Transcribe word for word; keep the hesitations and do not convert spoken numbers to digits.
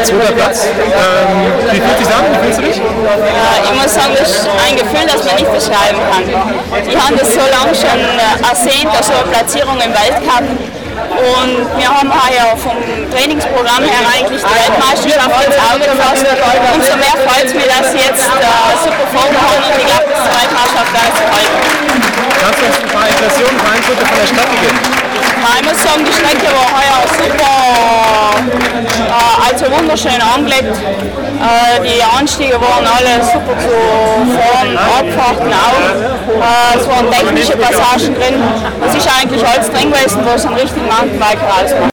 zweiter Platz. Ähm, wie fühlt sich an? Wie fühlst du dich? Äh, ich muss sagen, das ist ein Gefühl, das man nicht beschreiben kann. Ich habe das so lange schon äh, ersehnt, so eine Platzierung im Weltcup. Und wir haben heuer vom Trainingsprogramm her eigentlich die Weltmeisterschaft ins Auge gefasst. Umso mehr freut es mich, dass ich jetzt äh, super Form habe und ich glaube, dass die Weltmeisterschaft alles zu halten. Kannst du uns ein paar Impressionen, ein paar Eindrücke von der Strecke geben? Ja, ich muss sagen, die Strecke war heuer super, äh, also wunderschön angelegt. Äh, die Anstiege waren alle super zu fahren, Abfahrten auch. Äh, es waren technische Passagen drin. Es ist eigentlich alles drin gewesen, was einen richtigen Mountainbiker ausmacht.